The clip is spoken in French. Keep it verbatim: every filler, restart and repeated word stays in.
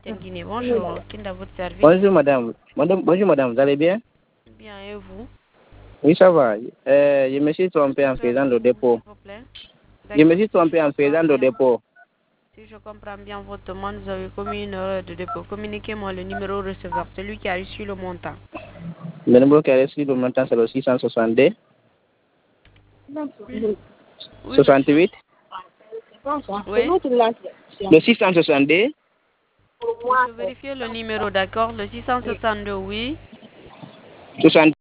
Guinée, bonjour. Qui est à votre service? Bonjour madame. Madame, bonjour madame, vous allez bien? Bien, et vous? Oui, ça va. Euh, je me suis trompé en faisant le dépôt. S'il vous plaît. Je me suis trompé en faisant le dépôt. Si je comprends bien votre demande, vous avez commis une erreur de dépôt. Communiquez-moi le numéro receveur, celui qui a reçu le montant. Le numéro qui a reçu le montant, c'est le six cent soixante-deux. Oui, soixante-huit. Oui. Le six cent soixante-deux. Je vérifie le numéro, d'accord? Le six cent soixante-deux, oui. soixante